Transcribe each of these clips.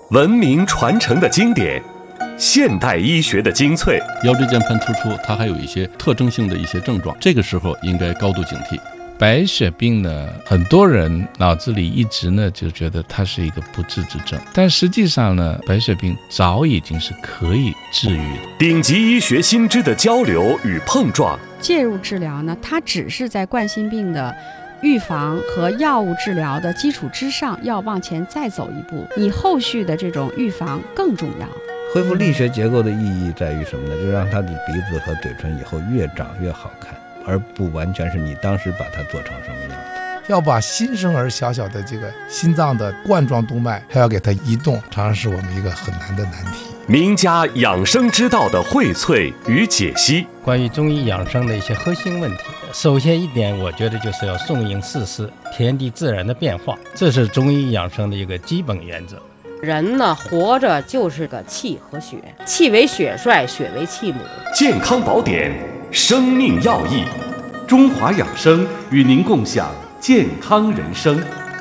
文明传承的经典，现代医学的精粹。 腰椎间盘突出，它还有一些特征性的一些症状，这个时候应该高度警惕。 白血病呢，很多人脑子里一直呢就觉得它是一个不治之症，但实际上呢，白血病早已经是可以治愈的。 顶级医学新知的交流与碰撞， 介入治疗呢，它只是在冠心病的预防和药物治疗的基础之上，要往前再走一步，你后续的这种预防更重要。 恢复力学结构的意义在于什么呢？就让他的鼻子和嘴唇以后越长越好看，而不完全是你当时把它做成什么样子。 要把新生儿小小的这个心脏的冠状动脉还要给它移动，常常是我们一个很难的难题。 名家养生之道的荟萃与解析， 关于中医养生的一些核心问题，首先一点，我觉得就是要顺应四时，天地自然的变化，这是中医养生的一个基本原则。 人呢，活着就是个气和血，气为血帅，血为气母。 健康宝典，生命要义， 中华养生与您共享健康人生。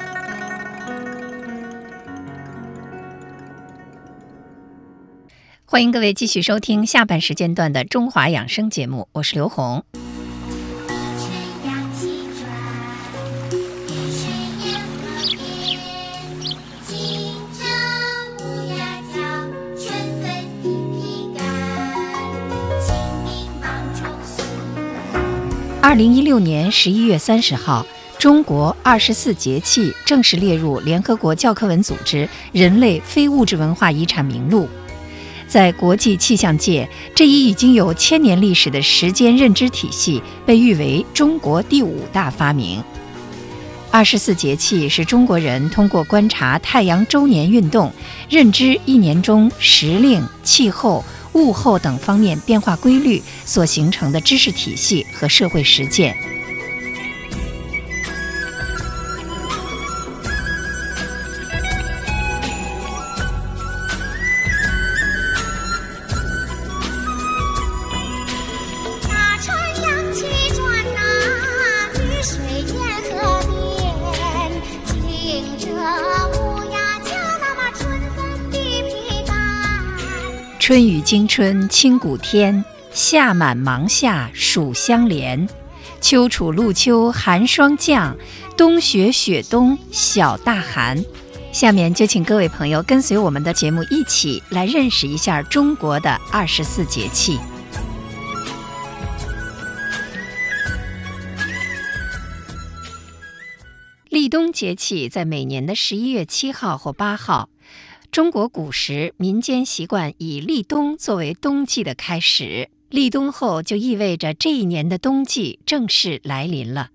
欢迎各位继续收听下半时间段的中华养生节目，我是刘红。2016年11月30号，中国24节气正式列入联合国教科文组织人类非物质文化遗产名录。在国际气象界，这一已经有1000年历史的时间认知体系被誉为中国第5大发明。24节气是中国人通过观察太阳周年运动，认知一年中时令、气候、物候等方面变化规律所形成的知识体系和社会实践。春雨惊春清谷天，夏满芒夏暑相连，秋处露秋寒霜降，冬雪雪冬小大寒。下面就请各位朋友跟随我们的节目一起来认识一下中国的24节气。立冬节气在每年的11月7号或8号。中国古时民间习惯以立冬作为冬季的开始，立冬后就意味着这一年的冬季正式来临了。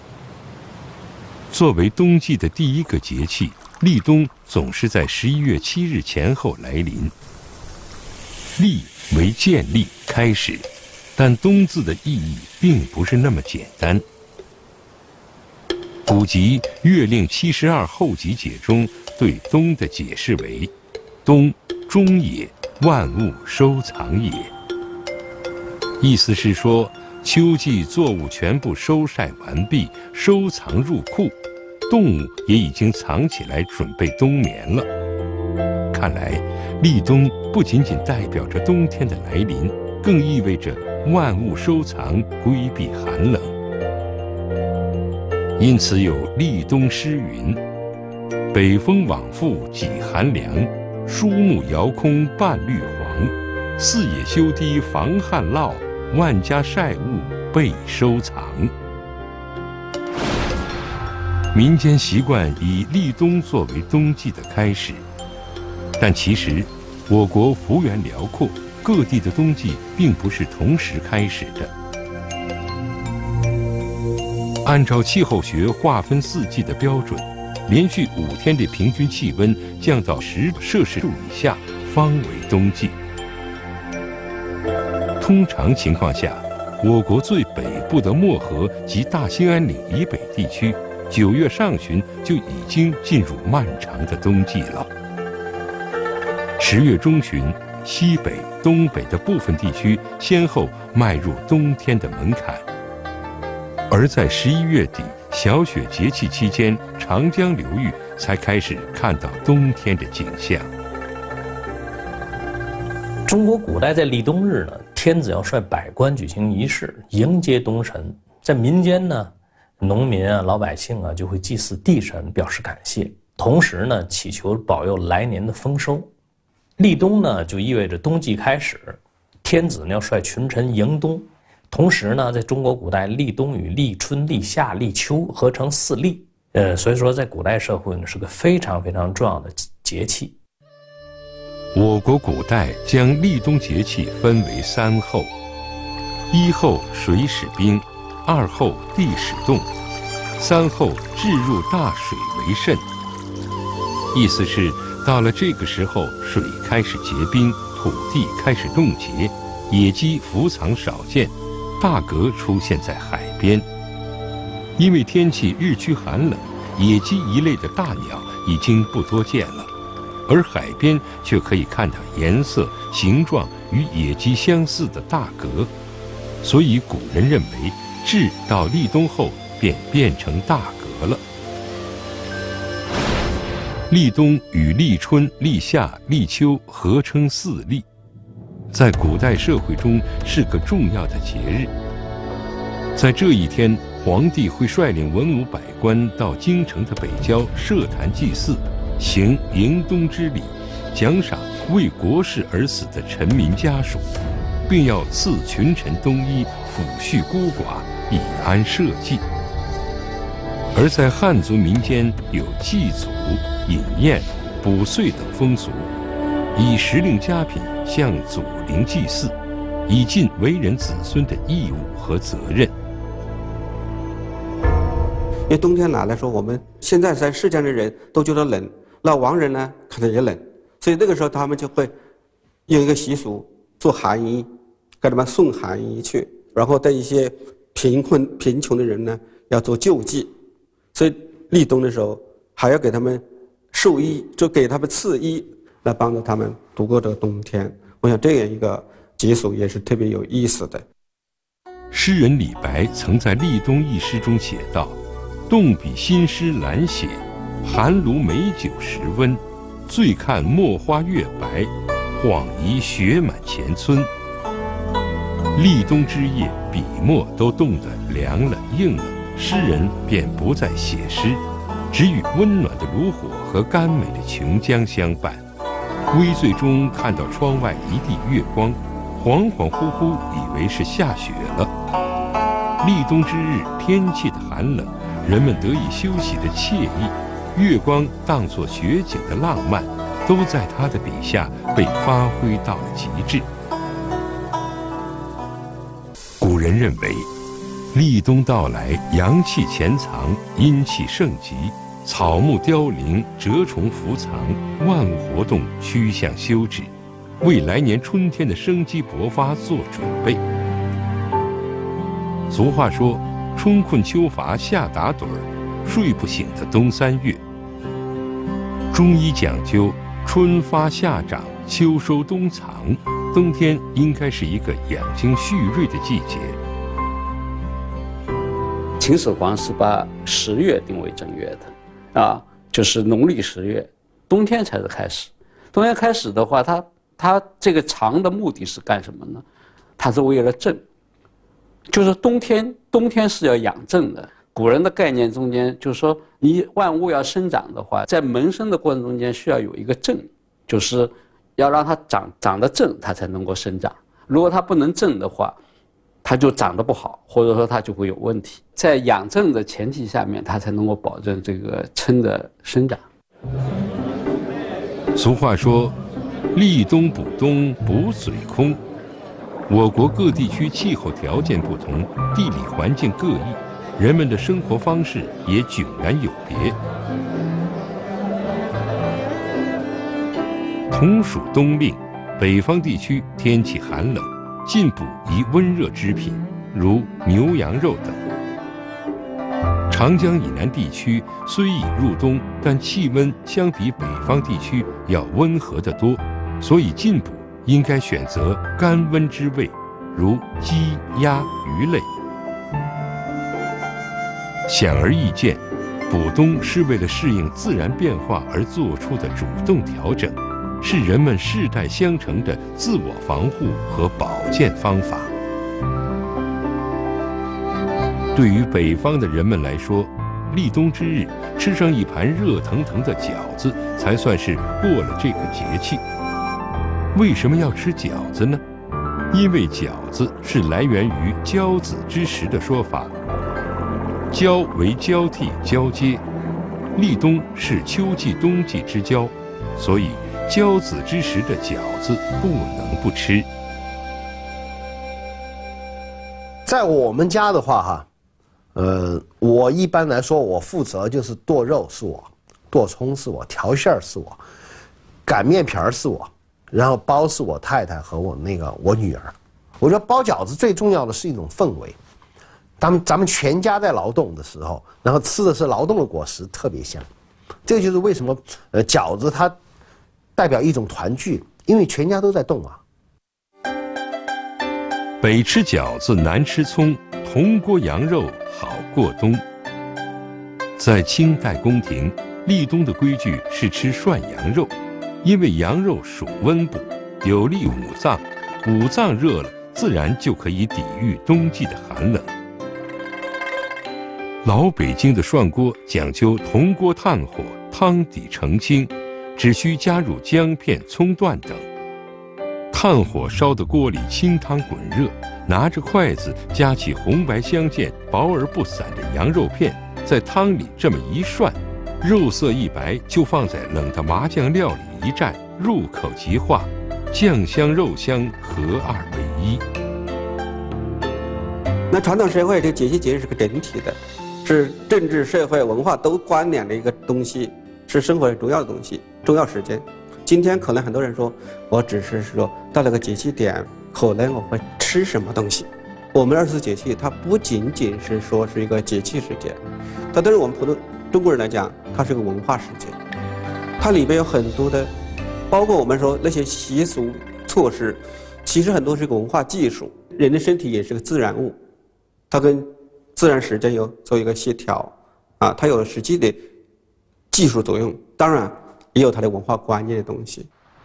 作为冬季的第一个节气，立冬总是在11月7日前后来临。立为建立、开始，但冬字的意义并不是那么简单。古籍《月令72候集解》中对冬的解释为：冬，终也，万物收藏也。意思是说，秋季作物全部收晒完毕，收藏入库，动物也已经藏起来准备冬眠了。看来，立冬不仅仅代表着冬天的来临，更意味着万物收藏，规避寒冷。因此有立冬诗云：北风往复几寒凉，疏木遥空半绿黄。四野修堤防旱涝，万家晒物备收藏。民间习惯以立冬作为冬季的开始，但其实我国幅员辽阔，各地的冬季并不是同时开始的。按照气候学划分四季的标准，连续5天的平均气温降到10摄氏度以下，方为冬季。通常情况下，我国最北部的漠河及大兴安岭以北地区，9月上旬就已经进入漫长的冬季了。10月中旬，西北、东北的部分地区先后迈入冬天的门槛。而在11月底小雪节气期间，长江流域才开始看到冬天的景象。 中国古代在立冬日呢，天子要率百官举行仪式迎接冬神。在民间呢，农民啊、老百姓啊就会祭祀地神，表示感谢，同时呢祈求保佑来年的丰收。立冬呢就意味着冬季开始，天子呢要率群臣迎冬。同时呢，在中国古代，立冬与立春、立夏、立秋合成4立。所以说在古代社会呢是个非常非常重要的节气。 我国古代将立冬节气分为3候：1候水始冰，2候地始冻，3候置入大水为甚。意思是到了这个时候，水开始结冰，土地开始冻结，野鸡伏藏少见，大蛤出现在海边。因为天气日趋寒冷，野鸡一类的大鸟已经不多见了，而海边却可以看到颜色、形状与野鸡相似的大蛤，所以古人认为至到立冬后便变成大蛤了。立冬与立春、立夏、立秋合称4立，在古代社会中是个重要的节日。在这一天，皇帝会率领文武百官到京城的北郊设坛祭祀，行迎冬之礼，奖赏为国事而死的臣民家属，并要赐群臣冬衣，抚恤孤寡，以安社稷。而在汉族民间有祭祖、饮宴、补岁等风俗，以时令佳品向祖灵祭祀，以尽为人子孙的义务和责任。 因为冬天来说，我们现在在世间的人都觉得冷，那亡人呢可能也冷，所以那个时候他们就会有一个习俗，做寒衣，给他们送寒衣去，然后对一些贫穷的人呢要做救济，所以立冬的时候还要给他们授衣，就给他们赐衣，来帮助他们度过这个冬天。我想这样一个习俗也是特别有意思的。 诗人李白曾在《立冬》一诗中写道：动笔新诗懒写，寒炉美酒时温。醉看墨花月白，恍疑雪满前村。立冬之夜，笔墨都冻得凉了硬了，诗人便不再写诗，只与温暖的炉火和甘美的琼浆相伴。微醉中看到窗外一地月光，恍恍惚惚以为是下雪了。立冬之日，天气的寒冷，人们得以休息的惬意，月光当作雪景的浪漫，都在他的笔下被发挥到了极致。古人认为，立冬到来，阳气潜藏，阴气盛极，草木凋零，蛰虫伏藏，万物活动趋向休止，为来年春天的生机勃发做准备。俗话说，春困秋乏夏打盹儿，睡不醒的冬3月。中医讲究春发夏长，秋收冬藏，冬天应该是一个养精蓄锐的季节。 秦始皇是把10月定为正月的，就是农历10月，冬天才是开始。冬天开始的话，它这个长的目的是干什么呢？它是为了正，就是冬天是要养正的。古人的概念中间就是说，你万物要生长的话，在萌生的过程中间需要有一个正，就是要让它长得正，它才能够生长。如果它不能正的话，它就长得不好，或者说它就会有问题。在养正的前提下面，它才能够保证这个蛏的生长。 俗话说，立冬补冬补嘴空。我国各地区气候条件不同，地理环境各异，人们的生活方式也迥然有别。同属冬令，北方地区天气寒冷，进补宜温热之品，如牛羊肉等。长江以南地区虽已入冬，但气温相比北方地区要温和得多，所以进补应该选择甘温之味，如鸡、鸭、鱼类。显而易见，补冬是为了适应自然变化而做出的主动调整， 是人们世代相承的自我防护和保健方法。对于北方的人们来说，立冬之日吃上一盘热腾腾的饺子，才算是过了这个节气。为什么要吃饺子呢？因为饺子是来源于交子之时的说法，交为交替交接，立冬是秋季冬季之交，所以交子之时的饺子不能不吃。 在我们家的话哈，我一般来说我负责就是剁肉是我，剁葱是我，调馅儿是我，擀面皮儿是我，然后包是我太太和我女儿。我觉得包饺子最重要的是一种氛围，咱们全家在劳动的时候，然后吃的是劳动的果实，特别香。这就是为什么饺子它代表一种团聚，因为全家都在动啊。 北吃饺子，南吃葱，铜锅羊肉好过冬。在清代宫廷，立冬的规矩是吃涮羊肉，因为羊肉属温补，有利五脏，五脏热了，自然就可以抵御冬季的寒冷。老北京的涮锅讲究铜锅炭火，汤底澄清，只需加入姜片、葱段等。炭火烧的锅里清汤滚热，拿着筷子夹起红白相间、薄而不散的羊肉片，在汤里这么一涮，肉色一白，就放在冷的麻酱料里一蘸，入口即化，酱香肉香合二为一。 那传统社会这个节气节日是个整体的，是政治、社会、文化都关联的一个东西，是生活重要的东西、重要时间。今天可能很多人说，我只是说到了个节气点，可能我会吃什么东西。我们24节气它不仅仅是说是一个节气时间，它对于我们普通中国人来讲，它是个文化时间，它里边有很多的，包括我们说那些习俗措施，其实很多是个文化技术。人的身体也是个自然物，它跟自然时间有做一个协调啊，它有实际的技术作用，当然也有它的文化观念的东西。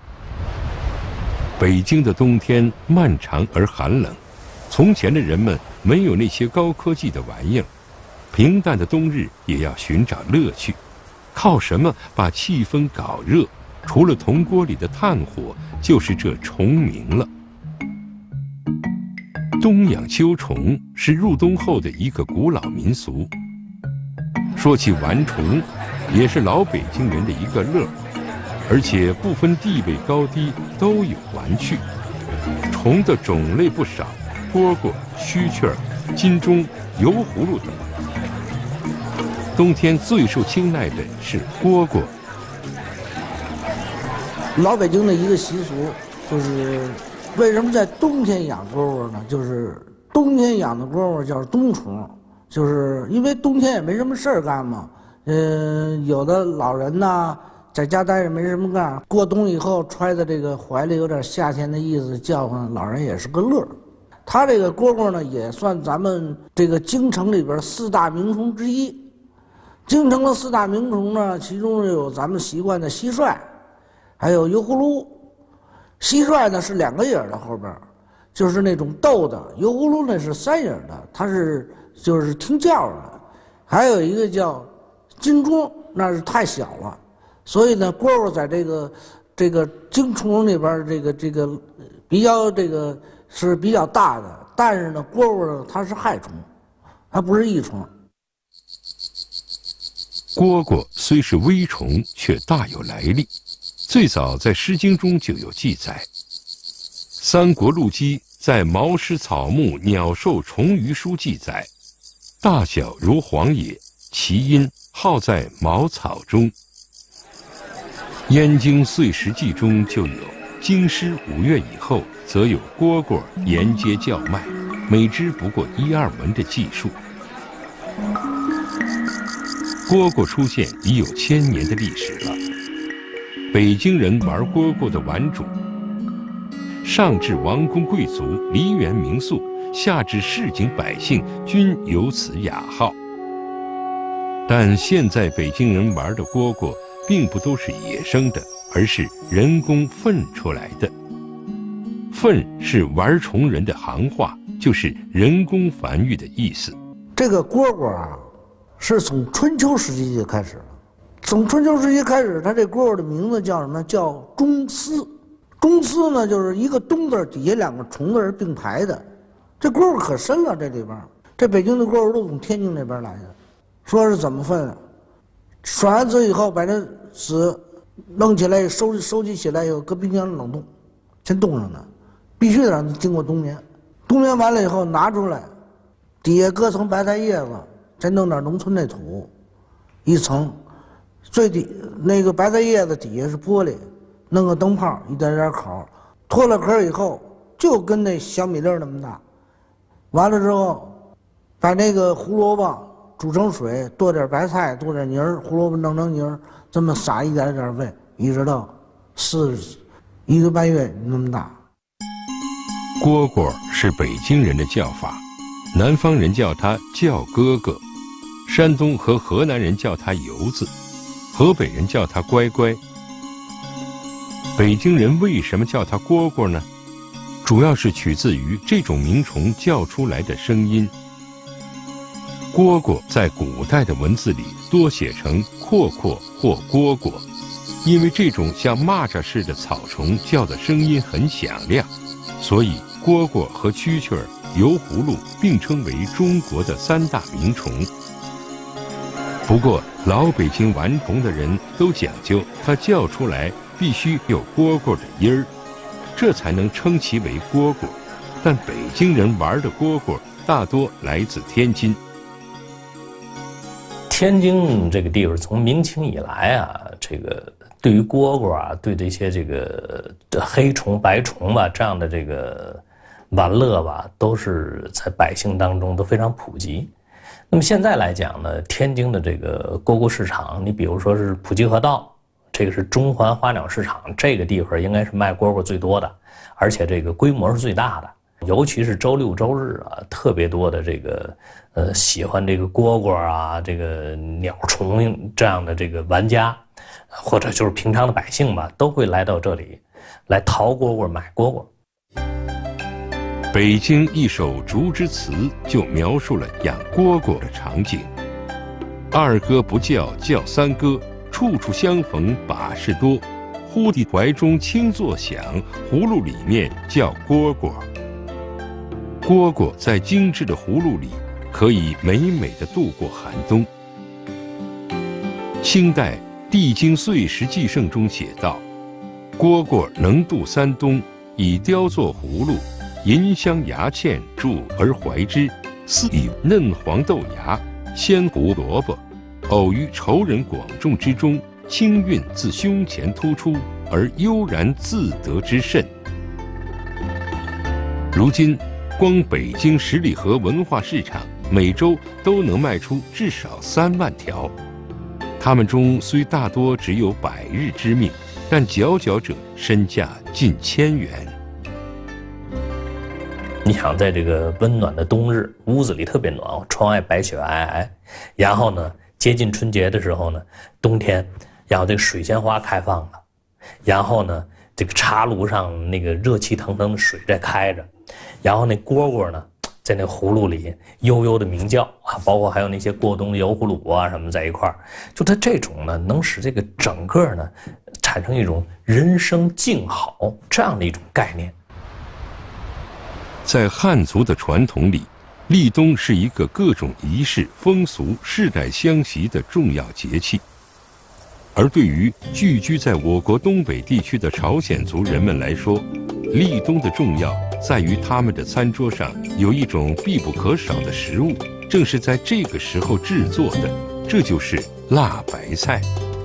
北京的冬天漫长而寒冷，从前的人们没有那些高科技的玩意儿，平淡的冬日也要寻找乐趣，靠什么把气氛搞热？除了铜锅里的炭火，就是这虫鸣了。冬养秋虫是入冬后的一个古老民俗。说起玩虫，也是老北京人的一个乐，而且不分地位高低都有玩趣。虫的种类不少，蝈蝈、蛐蛐儿、金钟、油葫芦等。冬天最受青睐的是蝈蝈。 老北京的一个习俗就是，为什么在冬天养蝈蝈呢？就是冬天养的蝈蝈叫冬虫，就是因为冬天也没什么事儿干嘛。有的老人呢在家待着没什么干，过冬以后揣在这个怀里有点夏天的意思，叫唤老人也是个乐儿。它这个蝈蝈呢也算咱们这个京城里边4大名虫之一。京城的4大名虫呢，其中有咱们习惯的蟋蟀，还有油葫芦。蟋蟀呢是2个影的后边，就是那种斗的；油葫芦呢是3影的，它是就是听叫的。还有一个叫金钟，那是太小了，所以呢，蝈蝈在这个京虫里边这个比较是比较大的，但是呢，蝈蝈呢它是害虫，它不是益虫。 蝈蝈虽是微虫，却大有来历。最早在《诗经》中就有记载。三国陆机在《毛诗草木鸟兽虫鱼书》记载，大小如黄野，其音号在茅草中。《燕京岁时记》中就有京师5月以后，则有蝈蝈沿街叫卖，每只不过1-2文的计数。蝈蝈出现已有1000年的历史了。北京人玩蝈蝈的玩主，上至王公贵族、梨园名宿，下至市井百姓，均有此雅号。但现在北京人玩的蝈蝈，并不都是野生的， 而是人工粪出来的。粪是玩虫人的行话，就是人工繁育的意思。 这个蝈蝈啊，是从春秋时期就开始了。从春秋时期开始，它这蝈蝈的名字叫什么？叫中丝。中丝呢，就是一个冬字底下两个虫字是并排的。这蝈蝈可深了，这里边。这北京的蝈蝈都从天津那边来的。说是怎么分啊？甩完籽以后，把这籽弄起来，收集起来以后，搁冰箱冷冻，先冻上呢，必须得让它经过冬眠。冬眠完了以后拿出来，底下搁层白菜叶子，再弄点农村那土，一层，最底那个白菜叶子底下是玻璃，弄个灯泡，一点点口，脱了壳以后，就跟那小米粒那么大。完了之后，把那个胡萝卜煮成水，剁点白菜，剁点泥儿，胡萝卜弄成泥儿，这么撒一点点喂，一直到1个半月那么大。 蝈蝈是北京人的叫法，南方人叫它叫哥哥，山东和河南人叫它油子，河北人叫它乖乖。北京人为什么叫它蝈蝈呢？主要是取自于这种鸣虫叫出来的声音。蝈蝈在古代的文字里多写成阔阔或蝈蝈，因为这种像蚂蚱似的草虫叫的声音很响亮，所以蝈蝈和蛐蛐儿、油葫芦并称为中国的3大鸣虫。不过老北京玩虫的人都讲究，它叫出来必须有蝈蝈的音儿，这才能称其为蝈蝈。但北京人玩的蝈蝈大多来自天津。 天津这个地方从明清以来啊，这个对于蝈蝈啊，对这些这个黑虫、白虫吧这样的这个玩乐吧，都是在百姓当中都非常普及。那么现在来讲呢，天津的这个蝈蝈市场，你比如说是普济河道，这个是中环花鸟市场，这个地方应该是卖蝈蝈最多的，而且这个规模是最大的。尤其是周六周日啊，特别多的这个喜欢这个蝈蝈啊，这个鸟虫这样的这个玩家，或者就是平常的百姓吧，都会来到这里来淘蝈蝈、买蝈蝈。 北京一首竹枝词就描述了养蝈蝈的场景：二哥不叫，叫三哥，处处相逢把式多。忽地怀中轻作响，葫芦里面叫蝈蝈。蝈蝈在精致的葫芦里，可以美美地度过寒冬。清代《地经岁时记胜》中写道：“蝈蝈能度3冬，以雕作葫芦，银香牙嵌注而怀之，似以嫩黄豆芽、鲜胡萝卜，偶于仇人广众之中，清韵自胸前突出，而悠然自得之甚。”如今，光北京十里河文化市场每周都能卖出至少3万条，他们中虽大多只有100日之命，但佼佼者身价近1000元。 你想在这个温暖的冬日，屋子里特别暖和，窗外白雪皑皑，然后呢，接近春节的时候呢，冬天，然后这个水仙花开放了，然后呢，这个茶炉上那个热气腾腾的水在开着。然后那蝈蝈呢，在那葫芦里悠悠的鸣叫啊，包括还有那些过冬的油葫芦啊什么在一块儿，就它这种呢，能使这个整个呢产生一种人生静好这样的一种概念。 在汉族的传统里，立冬是一个各种仪式风俗世代相袭的重要节气。而对于聚居在我国东北地区的朝鲜族人们来说，立冬的重要在于他们的餐桌上有一种必不可少的食物，正是在这个时候制作的，这就是辣白菜。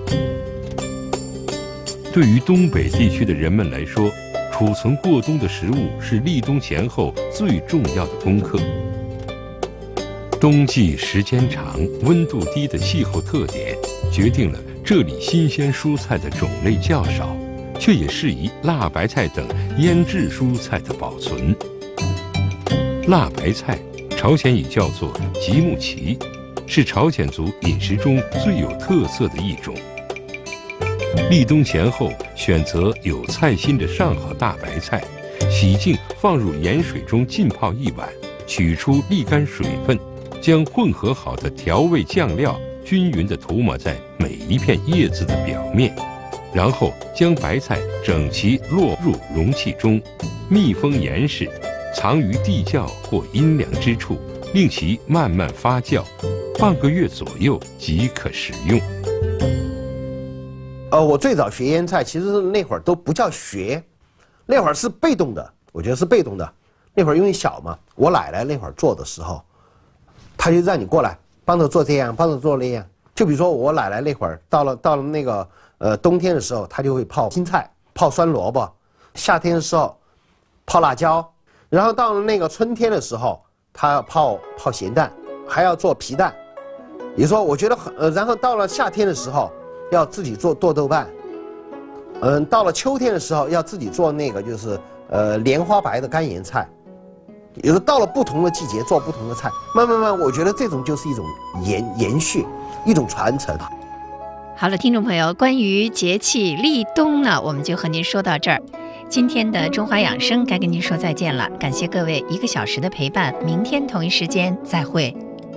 对于东北地区的人们来说，储存过冬的食物是立冬前后最重要的功课。冬季时间长、温度低的气候特点，决定了这里新鲜蔬菜的种类较少，却也适宜辣白菜等腌制蔬菜的保存。辣白菜，朝鲜语叫做吉木奇，是朝鲜族饮食中最有特色的一种。 立冬前后，选择有菜心的上好大白菜，洗净放入盐水中浸泡1晚，取出沥干水分，将混合好的调味酱料均匀地涂抹在每一片叶子的表面，然后将白菜整齐落入容器中，密封严实，藏于地窖或阴凉之处，令其慢慢发酵，半个月左右即可食用。 我最早学腌菜，其实那会儿都不叫学，那会儿是被动的，我觉得是被动的。那会儿因为小嘛，我奶奶那会儿做的时候，她就让你过来帮着做这样，帮着做那样。就比如说我奶奶那会儿到了那个冬天的时候，她就会泡青菜、泡酸萝卜；夏天的时候泡辣椒，然后到了那个春天的时候，她要泡咸蛋，还要做皮蛋。也说我觉得然后到了夏天的时候，要自己做剁豆瓣，到了秋天的时候要自己做那个就是莲花白的干盐菜，也就是到了不同的季节做不同的菜，慢慢，我觉得这种就是一种延续，一种传承。 好了，听众朋友，关于节气立冬呢，我们就和您说到这儿。今天的中华养生该跟您说再见了，感谢各位1个小时的陪伴，明天同一时间再会。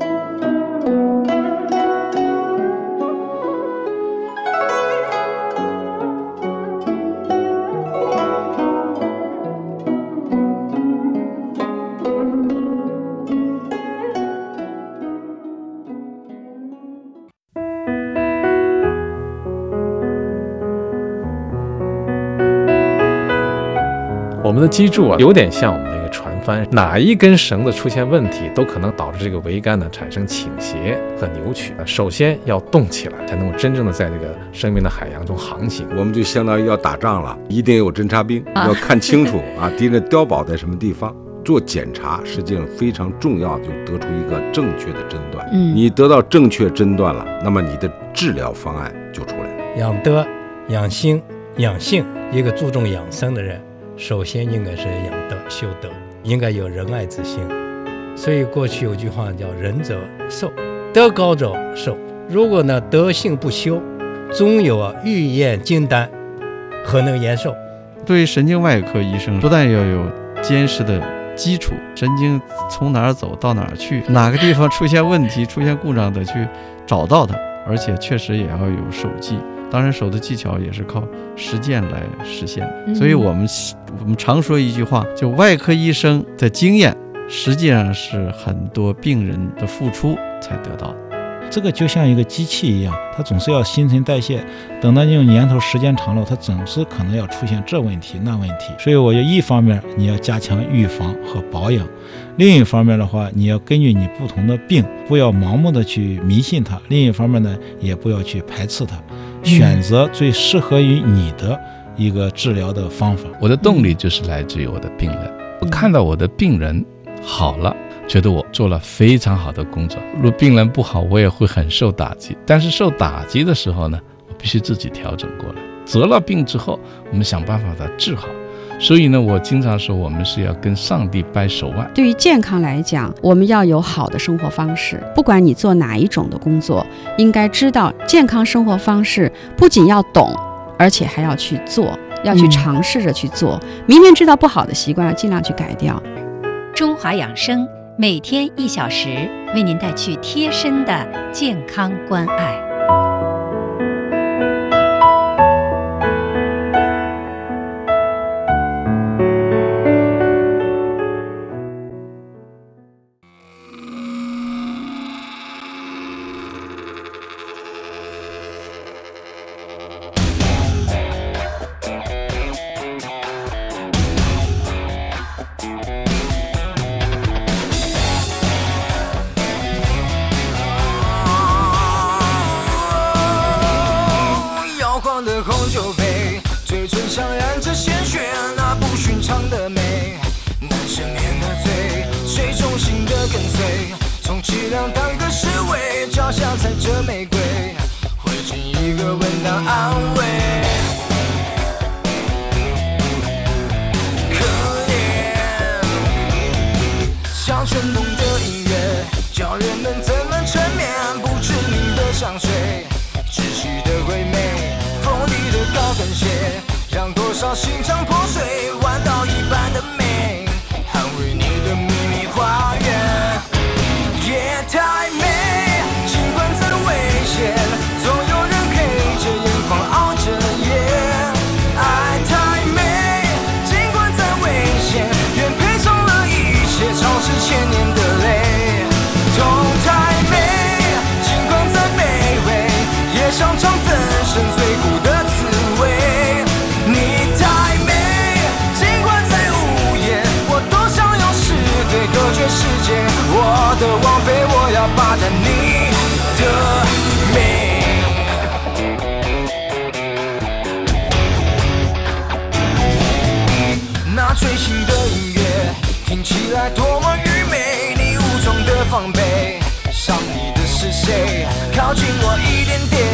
我们的基柱啊，有点像我们的一个船帆，哪一根绳子出现问题，都可能导致这个桅杆呢产生倾斜和扭曲。首先要动起来，才能够真正的在这个生命的海洋中航行。 我们就相当于要打仗了，一定有侦察兵，要看清楚啊，敌人碉堡在什么地方。做检查实际上非常重要，就得出一个正确的诊断。你得到正确诊断了，那么你的治疗方案就出来了。 养德、养心、养性，一个注重养生的人，首先应该是养德修德，应该有仁爱之心。所以过去有句话叫仁者寿，德高者寿。如果呢德性不修，终有欲验金丹，何能延寿？ 对神经外科医生，不但要有坚实的基础，神经从哪儿走到哪儿去，哪个地方出现问题出现故障的去找到它，而且确实也要有手技。当然手的技巧也是靠实践来实现。所以我们常说一句话，就外科医生的经验实际上是很多病人的付出才得到的。 这个就像一个机器一样，它总是要新陈代谢，等到这种年头时间长了，它总是可能要出现这问题那问题。所以我觉得一方面你要加强预防和保养，另一方面的话，你要根据你不同的病，不要盲目的去迷信它，另一方面呢，也不要去排斥它，选择最适合于你的一个治疗的方法。 我的动力就是来自于我的病人，我看到我的病人好了，觉得我做了非常好的工作。如果病人不好，我也会很受打击。但是受打击的时候呢，我必须自己调整过来。得了病之后，我们想办法把它治好。所以呢，我经常说，我们是要跟上帝掰手腕。 对于健康来讲，我们要有好的生活方式。不管你做哪一种的工作，应该知道健康生活方式不仅要懂，而且还要去做，要去尝试着去做。明明知道不好的习惯，要尽量去改掉。 中华养生每天1小时，为您带去贴身的健康关爱。 红酒杯，嘴唇上染着鲜血，那不寻常的美，难赦免的罪，谁忠心的跟随，充其量当个侍卫，脚下踩着玫瑰，回敬一个吻当安慰。可怜，像春梦的音乐，叫人们怎么沉眠，不知名的香水，窒息的鬼魅。风里血，让多少心肠破碎，弯道一般的美，捍卫你的秘密花园。夜太美，尽管再多危险，总有人黑着眼眶熬着夜。爱太美，尽管再危险，愿赔上了一切，潮湿千年的泪。痛太美，尽管再卑微，也想尝粉身碎骨的滋味。你太美，尽管再无言，我都想用誓对隔绝世界。我的王妃，我要霸占你的美。那最新的音乐听起来多么愚昧，你武装的防备，伤你的是谁？靠近我一点点，